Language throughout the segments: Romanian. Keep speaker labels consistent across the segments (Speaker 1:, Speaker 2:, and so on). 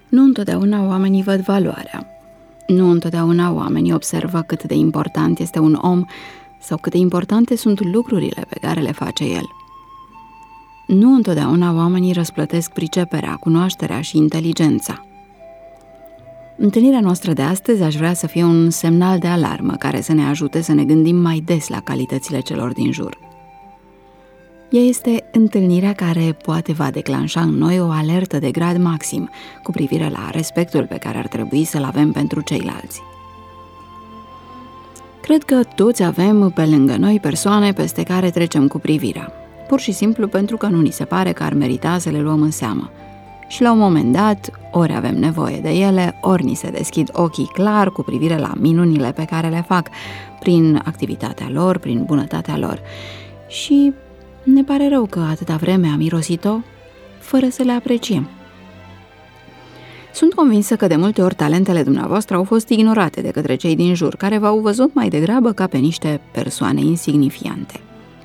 Speaker 1: Nu întotdeauna oamenii văd valoarea. Nu întotdeauna oamenii observă cât de important este un om sau cât de importante sunt lucrurile pe care le face el. Nu întotdeauna oamenii răsplătesc priceperea, cunoașterea și inteligența. Întâlnirea noastră de astăzi aș vrea să fie un semnal de alarmă care să ne ajute să ne gândim mai des la calitățile celor din jur. Ea este întâlnirea care poate va declanșa în noi o alertă de grad maxim cu privire la respectul pe care ar trebui să-l avem pentru ceilalți. Cred că toți avem pe lângă noi persoane peste care trecem cu privirea, pur și simplu pentru că nu ni se pare că ar merita să le luăm în seamă. Și la un moment dat, ori avem nevoie de ele, ori ni se deschid ochii clar cu privire la minunile pe care le fac prin activitatea lor, prin bunătatea lor. Și ne pare rău că atâta vreme am irosit-o fără să le apreciem. Sunt convinsă că de multe ori talentele dumneavoastră au fost ignorate de către cei din jur, care v-au văzut mai degrabă ca pe niște persoane insignifiante.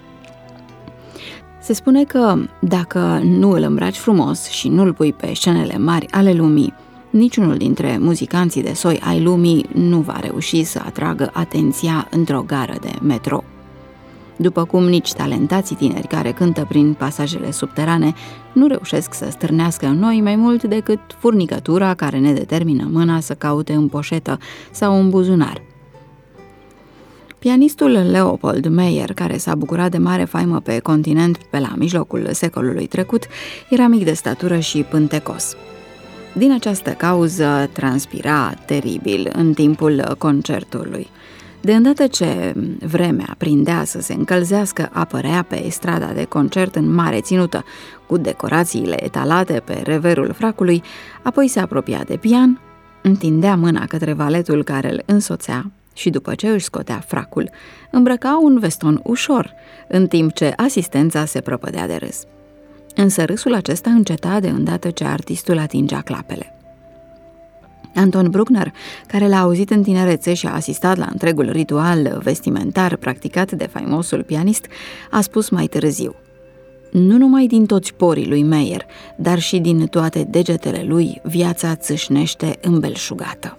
Speaker 1: Se spune că dacă nu îl îmbraci frumos și nu îl pui pe scenele mari ale lumii, niciunul dintre muzicanții de soi ai lumii nu va reuși să atragă atenția într-o gară de metrou. După cum nici talentații tineri care cântă prin pasajele subterane nu reușesc să stârnească în noi mai mult decât furnicătura care ne determină mâna să caute în poșetă sau în buzunar. Pianistul Leopold Meyer, care s-a bucurat de mare faimă pe continent pe la mijlocul secolului trecut, era mic de statură și pântecos. Din această cauză transpira teribil în timpul concertului. De îndată ce vremea prindea să se încălzească, apărea pe strada de concert în mare ținută, cu decorațiile etalate pe reverul fracului, apoi se apropia de pian, întindea mâna către valetul care îl însoțea și după ce își scotea fracul, îmbrăca un veston ușor, în timp ce asistența se prăpădea de râs. Însă râsul acesta înceta de îndată ce artistul atingea clapele. Anton Bruckner, care l-a auzit în tinerețe și a asistat la întregul ritual vestimentar practicat de faimosul pianist, a spus mai târziu: nu numai din toți porii lui Meyer, dar și din toate degetele lui, viața țâșnește îmbelșugată.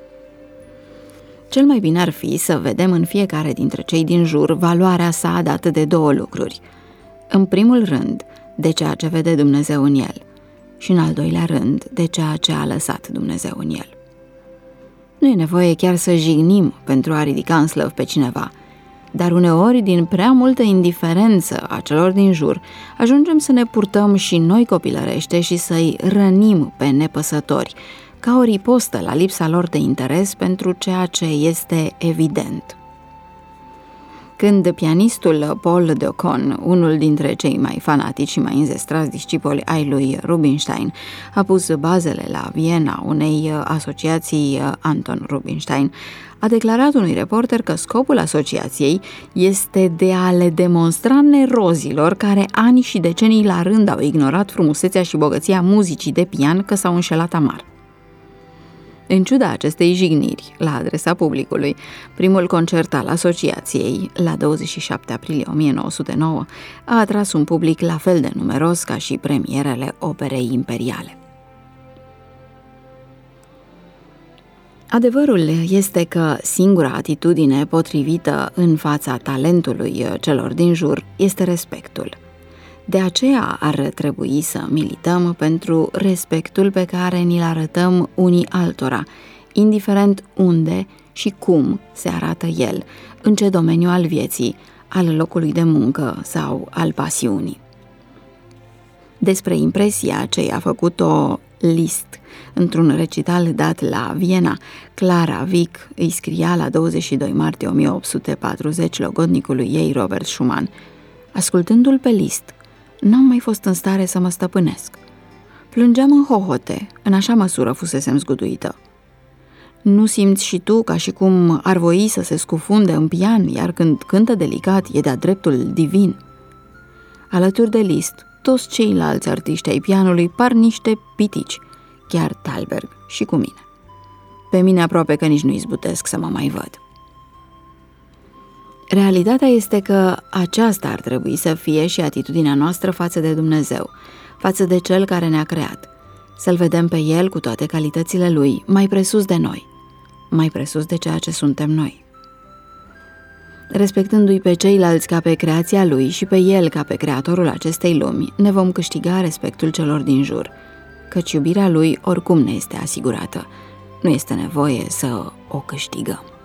Speaker 1: Cel mai bine ar fi să vedem în fiecare dintre cei din jur valoarea sa dată de două lucruri. În primul rând, de ceea ce vede Dumnezeu în el, și în al doilea rând, de ceea ce a lăsat Dumnezeu în el. Nu e nevoie chiar să jignim pentru a ridica în slăv pe cineva, dar uneori, din prea multă indiferență a celor din jur, ajungem să ne purtăm și noi copilărește și să-i rănim pe nepăsători, ca o ripostă la lipsa lor de interes pentru ceea ce este evident. Când pianistul Paul de Ocon, unul dintre cei mai fanatici și mai înzestrați discipoli ai lui Rubinstein, a pus bazele la Viena unei asociații Anton Rubinstein, a declarat unui reporter că scopul asociației este de a le demonstra nerozilor care ani și decenii la rând au ignorat frumusețea și bogăția muzicii de pian că s-au înșelat amar. În ciuda acestei jigniri la adresa publicului, primul concert al asociației, la 27 aprilie 1909, a atras un public la fel de numeros ca și premierele operei imperiale. Adevărul este că singura atitudine potrivită în fața talentului celor din jur este respectul. De aceea ar trebui să milităm pentru respectul pe care ni-l arătăm unii altora, indiferent unde și cum se arată el, în ce domeniu al vieții, al locului de muncă sau al pasiunii. Despre impresia ce i-a făcut-o Liszt într-un recital dat la Viena, Clara Wieck îi scria la 22 martie 1840 logodnicului ei Robert Schumann: ascultându-l pe Liszt, n-am mai fost în stare să mă stăpânesc. Plângeam în hohote, în așa măsură fusesem zguduită. Nu simți și tu ca și cum ar voi să se scufunde în pian, iar când cântă delicat e de-a dreptul divin? Alături de Liszt, toți ceilalți artiști ai pianului par niște pitici, chiar Thalberg și cu mine. Pe mine aproape că nici nu izbutesc să mă mai văd. Realitatea este că aceasta ar trebui să fie și atitudinea noastră față de Dumnezeu, față de Cel care ne-a creat. să-L vedem pe El cu toate calitățile Lui, mai presus de noi, mai presus de ceea ce suntem noi. Respectându-i pe ceilalți ca pe creația Lui și pe El ca pe creatorul acestei lumi, ne vom câștiga respectul celor din jur, căci iubirea Lui oricum ne este asigurată. Nu este nevoie să o câștigăm.